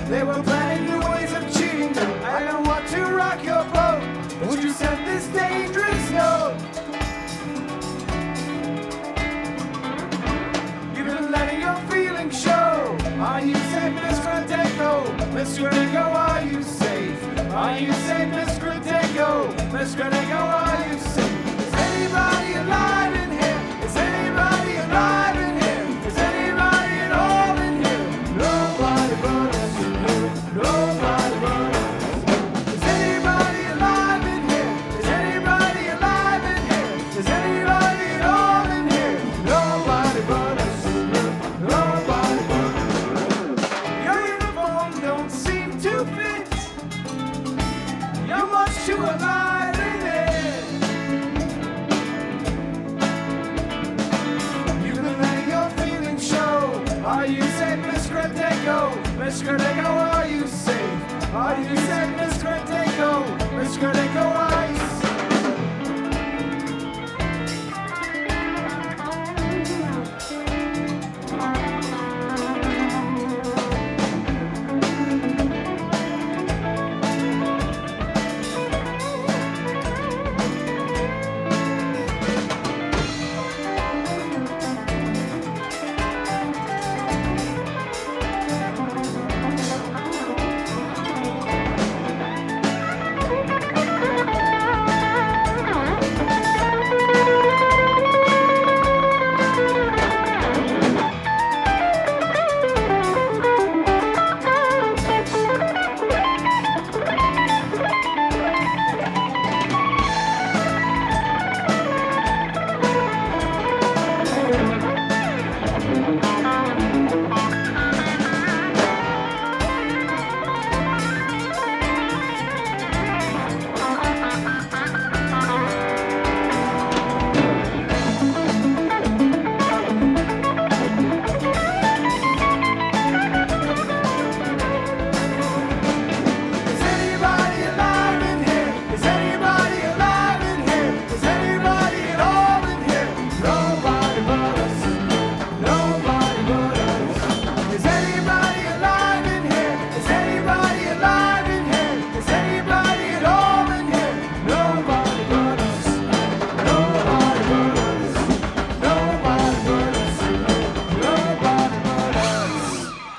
They were planning new ways of cheating you. I don't want to rock your boat. Would you send this dangerous note? You've been letting your feelings show. Are you safe, Miss Grandeco? Miss Grandeco, are you safe? Are you safe, Miss Grandeco? Miss Grandeco, are you safe? Is anybody alive in here? Is anybody alive in here? Is anybody at all in here? Nobody but us. Nobody but us. Is anybody alive in here? Is anybody alive in here? Is anybody at all in here? Nobody but us. Nobody but us. Your uniform don't seem to fit. You're much too alive in it. You've been letting your feelings show. Are you safe, Miss Grandeco? Miss Grandeco, are you safe? Are you safe, Miss Grandeco? Miss Grandeco, are you safe?